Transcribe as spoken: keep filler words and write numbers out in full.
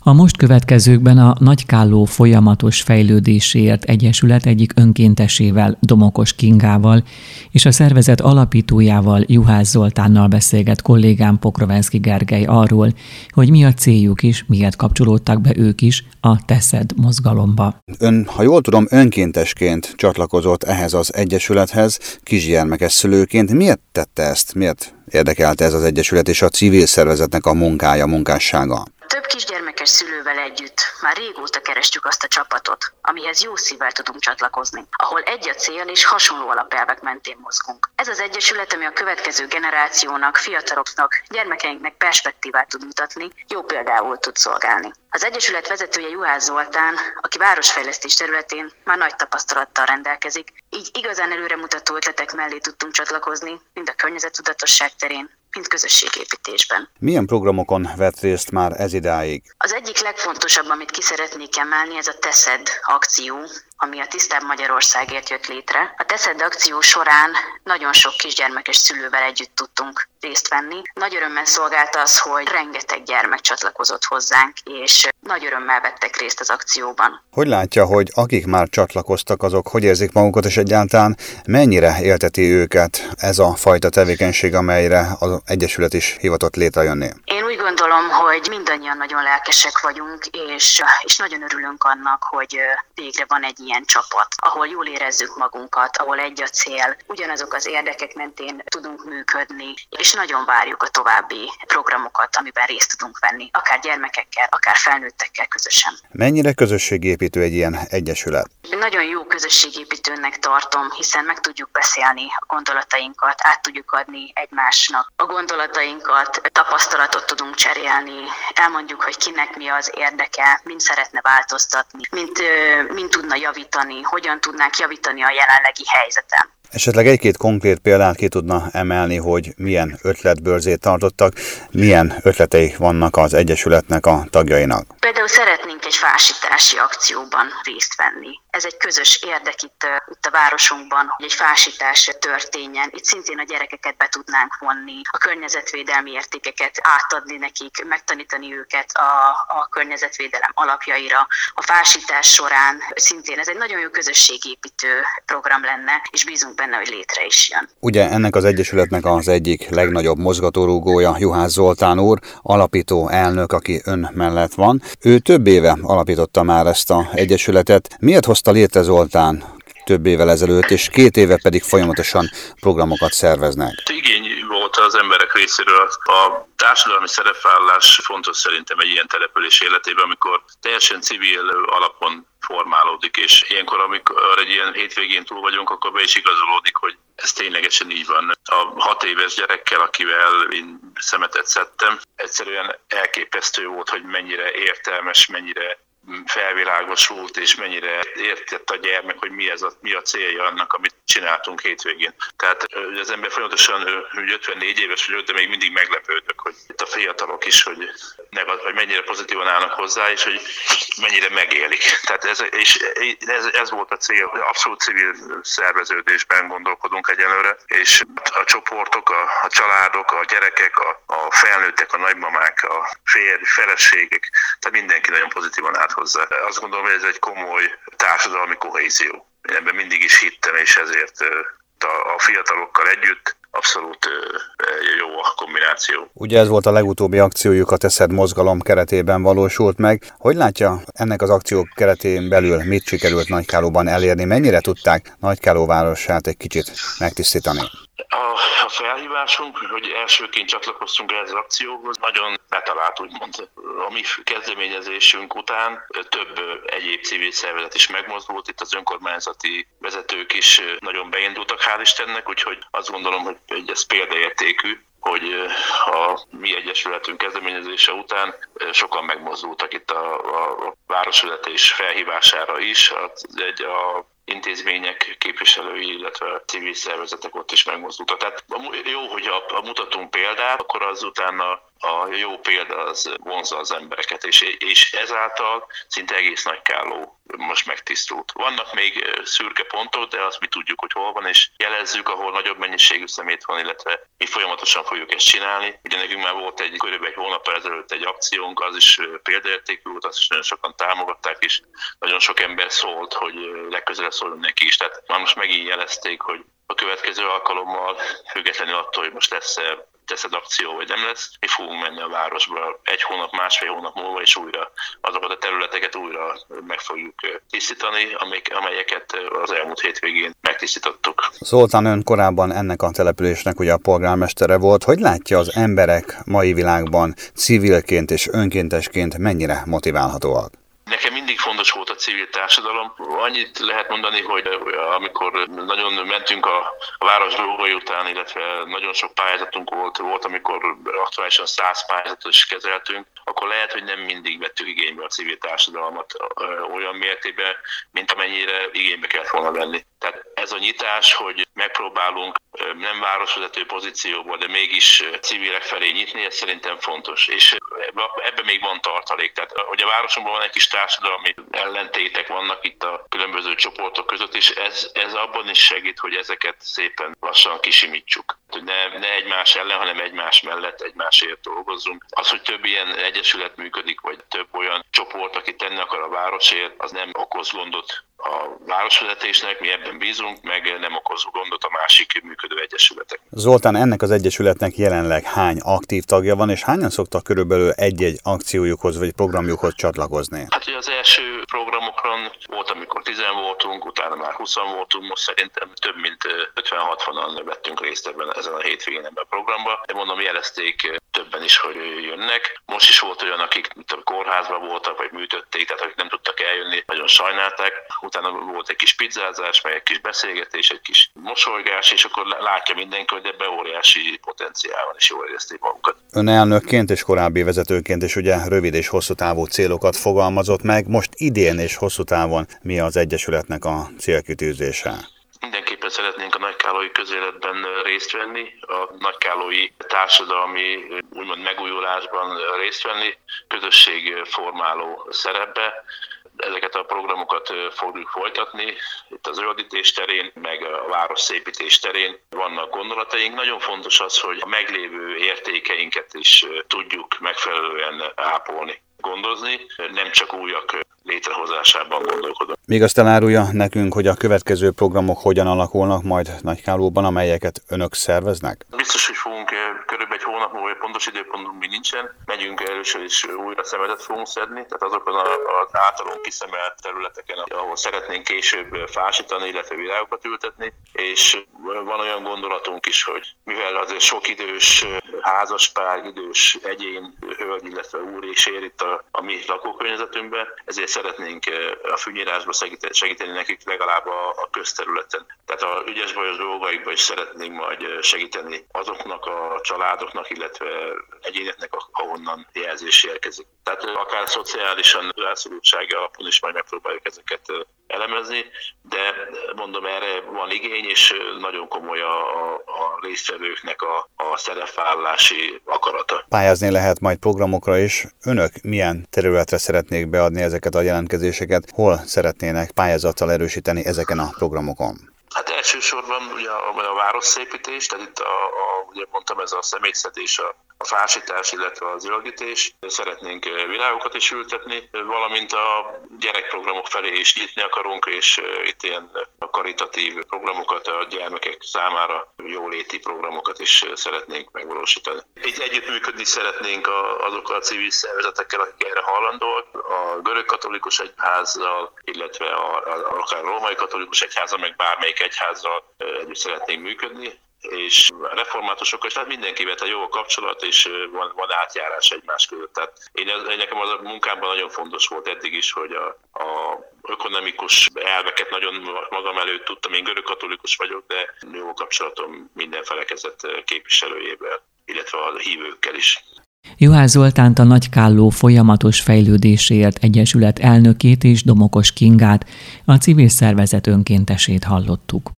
A most következőkben a Nagykálló folyamatos fejlődéséért egyesület egyik önkéntesével, Domokos Kingával és a szervezet alapítójával, Juhász Zoltánnal beszélget kollégám Pokrovenszky Gergely arról, hogy mi a céljuk is, miért kapcsolódtak be ők is a Teszed mozgalomba. Ön, ha jól tudom, önkéntesként csatlakozott ehhez az egyesülethez, kisgyermekes szülőként. Miért tette ezt? Miért érdekelte ez az egyesület és a civil szervezetnek a munkája, munkássága? Több kisgyermekes szülővel együtt már régóta kerestjük azt a csapatot, amihez jó szívvel tudunk csatlakozni, ahol egy a cél és hasonló alapelvek mentén mozgunk. Ez az egyesület, ami a következő generációnak, fiataloknak, gyermekeinknek perspektívát tud mutatni, jó például tud szolgálni. Az egyesület vezetője Juhász Zoltán, aki városfejlesztés területén már nagy tapasztalattal rendelkezik, így igazán előremutató ötletek mellé tudtunk csatlakozni, mind a környezettudatosság terén, mint közösségépítésben. Milyen programokon vett részt már ez idáig? Az egyik legfontosabb, amit ki szeretnék emelni, ez a Teszed akció, ami a Tisztább Magyarországért jött létre. A Teszed akció során nagyon sok kisgyermekes szülővel együtt tudtunk részt venni. Nagy örömmel szolgált az, hogy rengeteg gyermek csatlakozott hozzánk, és nagy örömmel vettek részt az akcióban. Hogy látja, hogy akik már csatlakoztak, azok hogy érzik magukat, és egyáltalán mennyire élteti őket ez a fajta tevékenység, amelyre az egyesület is hivatott létrejönni? Én úgy gondolom, hogy mindannyian nagyon lelkesek vagyunk, és, és nagyon örülünk annak, hogy végre van egy ilyen csapat, ahol jól érezzük magunkat, ahol egy a cél, ugyanazok az érdekek mentén tudunk működni, és nagyon várjuk a további programokat, amiben részt tudunk venni, akár gyermekekkel, akár felnőttekkel közösen. Mennyire közösségépítő egy ilyen egyesület? Nagyon jó közösségépítőnek tartom, hiszen meg tudjuk beszélni a gondolatainkat, át tudjuk adni egymásnak a gondolatainkat, tapasztalatot tudunk cserélni, elmondjuk, hogy kinek mi az érdeke, mint szeretne változtatni, mint, mint tudna javítani, hogyan tudnánk javítani a jelenlegi helyzeten. Esetleg egy-két konkrét példát ki tudna emelni, hogy milyen ötletbörzét tartottak, milyen ötletei vannak az egyesületnek a tagjainak? Például szeretnénk egy fásítási akcióban részt venni. Ez egy közös érdek itt, itt a városunkban, hogy egy fásítás történjen. Itt szintén a gyerekeket be tudnánk vonni, a környezetvédelmi értékeket átadni nekik, megtanítani őket a, a környezetvédelem alapjaira. A fásítás során szintén ez egy nagyon jó közösségépítő program lenne, és bízunk benne, hogy létre is jön. Ugye ennek az egyesületnek az egyik legnagyobb mozgatórugója Juhász Zoltán úr, alapító elnök, aki ön mellett van. Ő több éve alapította már ezt az egyesületet. Miért hozta létre Zoltán több évvel ezelőtt, és két éve pedig folyamatosan programokat szerveznek? Igény volt az emberek részéről. A társadalmi szerepvállalás fontos szerintem egy ilyen település életében, amikor teljesen civil alapon formálódik, és ilyenkor, amikor egy ilyen hétvégén túl vagyunk, akkor be is igazolódik, hogy ez ténylegesen így van. A hat éves gyerekkel, akivel én szemetet szedtem, egyszerűen elképesztő volt, hogy mennyire értelmes, mennyire felvilágosult, és mennyire értett a gyermek, hogy mi, ez a, mi a célja annak, amit csináltunk hétvégén. Tehát az ember folyamatosan ötvennégy éves vagyok, de még mindig meglepődök, hogy itt a fiatalok is, hogy, hogy mennyire pozitívan állnak hozzá, és hogy mennyire megélik. Tehát ez, és ez, ez volt a cél, abszolút civil szerveződésben gondolkodunk egyelőre, és a csoportok, a, a családok, a gyerekek, a, a felnőttek, a nagymamák, a férj, feleségek, tehát mindenki nagyon pozitívan állt hozzá. Azt gondolom, hogy ez egy komoly társadalmi kohézió. Én ebben mindig is hittem, és ezért a fiatalokkal együtt abszolút jó a kombináció. Ugye ez volt a legutóbbi akciójuk, a Teszed mozgalom keretében valósult meg. Hogy látja, ennek az akciók keretén belül mit sikerült Nagykállóban elérni? Mennyire tudták Nagykálló városát egy kicsit megtisztítani? A, a felhívásunk, hogy elsőként csatlakoztunk ehhez az akcióhoz, nagyon betalált, úgymond. A mi kezdeményezésünk után több egyéb civil szervezet is megmozdult, itt az önkormányzati vezetők is nagyon beindultak, hál' Istennek, úgyhogy azt gondolom, hogy ez példaértékű, hogy a mi egyesületünk kezdeményezése után sokan megmozdultak itt a, a városvezetés felhívására is. Egy a intézmények képviselői, illetve civil szervezetek ott is megmozdultak. Tehát jó, hogy a, a mutatunk példát, akkor az utána a jó példa az vonzza az embereket, és, és ezáltal szinte egész Nagykálló most megtisztult. Vannak még szürke pontok, de azt mi tudjuk, hogy hol van, és jelezzük, ahol nagyobb mennyiségű szemét van, illetve mi folyamatosan fogjuk ezt csinálni. Ugye nekünk már volt egy körülbelül egy hónap ezelőtt egy akciónk, az is példaértékű volt, azt is nagyon sokan támogatták, és nagyon sok ember szólt, hogy legközelebb szóljon neki is. Tehát már most megint jelezték, hogy a következő alkalommal, függetlenül attól, hogy most lesz-e teszed akció, vagy nem lesz, mi fogunk menni a városba egy hónap, másfél hónap múlva, és újra azokat a területeket újra meg fogjuk tisztítani, amelyeket az elmúlt hétvégén megtisztítottuk. Zoltán, ön korábban ennek a településnek ugye a polgármestere volt. Hogy látja, az emberek mai világban civilként és önkéntesként mennyire motiválhatóak? Nekem mindig fontos volt a civil társadalom. Annyit lehet mondani, hogy amikor nagyon mentünk a, a város dolgai után, illetve nagyon sok pályázatunk volt, volt, amikor aktuálisan száz pályázatot is kezeltünk, akkor lehet, hogy nem mindig vettük igénybe a civil társadalmat olyan mértékben, mint amennyire igénybe kellett volna venni. Tehát ez a nyitás, hogy megpróbálunk nem városvezető pozícióból, de mégis civilek felé nyitni, ez szerintem fontos. És ebben még van tartalék. Tehát, hogy a városunkban van egy kis társadalmi ellentétek vannak itt a különböző csoportok között, és ez, ez abban is segít, hogy ezeket szépen lassan kisimítsuk. Hogy ne, ne egymás ellen, hanem egymás mellett, egymásért dolgozzunk. Az, hogy több ilyen egyesület működik, vagy több olyan csoport, aki tenni akar a városért, az nem okoz gondot a városvezetésnek, mi ebben bízunk, meg nem okoz gondot a másik működő egyesületek. Zoltán, ennek az egyesületnek jelenleg hány aktív tagja van, és hányan szoktak körülbelül egy-egy akciójukhoz vagy programjukhoz csatlakozni? Hát ugye az első programokon volt, amikor tizen voltunk, utána már húszan voltunk, most szerintem több mint ötven-hatvanan vettünk részt ebben ezen a hétvégén ebben a programba. De mondom, jelezték többen is, hogy jönnek. Most is volt olyan, akik a kórházban voltak, vagy műtötték, tehát akik nem tudtak eljönni, nagyon sajnálták. Utána volt egy kis pizzázás, meg egy kis beszélgetés, egy kis mosolygás, és akkor látja mindenki, hogy ebben óriási potenciál van, és jól érezték magukat. Ön elnökként és korábbi vezetőként is ugye rövid és hosszú távú célokat fogalmazott meg. Most idén és hosszú távon mi az egyesületnek a célkitűzése? Mindenképpen szeretnénk a nagykállói közéletben részt venni, a nagykállói társadalmi úgymond megújulásban részt venni, közösségformáló szerepbe. Ezeket a programokat fogjuk folytatni. Itt az zöldítés terén, meg a városszépítés terén vannak gondolataink. Nagyon fontos az, hogy a meglévő értékeinket is tudjuk megfelelően ápolni, gondozni, nem csak újak létrehozásában gondolkodunk. Még azt elárulja nekünk, hogy a következő programok hogyan alakulnak majd Nagykállóban, amelyeket önök szerveznek? Biztos, hogy fogunk körülbelül egy hónap múlva, pontos időpontunk még nincsen. Megyünk először is újra szemetet fogunk szedni, tehát azokon az általunk kiszemelt területeken, ahol szeretnénk később fásítani, illetve virágokat ültetni, és van olyan gondolatunk is, hogy mivel azért sok idős házaspár, idős egyén, hölgy, illetve úr és ér itt a, a mi lakókörnyezetünkben, ezért szeretnénk a fűnyírásba segíteni nekik legalább a, a közterületen. Tehát a ügyes bajos dolgaikban is szeretnénk majd segíteni azoknak a családoknak, illetve egyéneknek, ahonnan jelzés érkezik. Tehát akár szociálisan rászorultsági alapon is majd megpróbáljuk ezeket elemezni, de mondom, erre van igény, és nagyon komoly a, a, a résztvevőknek a, a szerepvállalási akarata. Pályázni lehet majd programokra is. Önök milyen területre szeretnék beadni ezeket a jelentkezéseket? Hol szeretnének pályázattal erősíteni ezeken a programokon? Hát elsősorban ugye a, a városszépítés, tehát itt a, a, ugye mondtam, ez a szemétszedés, a, a fásítás, illetve a zöldítés. Szeretnénk virágokat is ültetni, valamint a gyerekprogramok felé is nyitni akarunk, és itt ilyen karitatív programokat, a gyermekek számára jóléti programokat is szeretnénk megvalósítani. Így együttműködni szeretnénk a, azokkal a civil szervezetekkel, akik erre hajlandóak, a görög-katolikus egyházzal, illetve a, a, akár a római katolikus egyházzal, meg bármelyik egyházzal együtt szeretnénk működni, és reformátusokkal, és tehát mindenkivel a jó a kapcsolat, és van, van átjárás egymás között. Tehát én, én nekem az a munkámban nagyon fontos volt eddig is, hogy a, a ökonomikus elveket nagyon magam előtt tudtam, én görög-katolikus vagyok, de jó kapcsolatom minden felekezet képviselőjével, illetve a hívőkkel is. Juhász Zoltánt, a Nagykálló folyamatos fejlődéséért egyesület elnökét és Domokos Kingát, a civil szervezet önkéntesét hallottuk.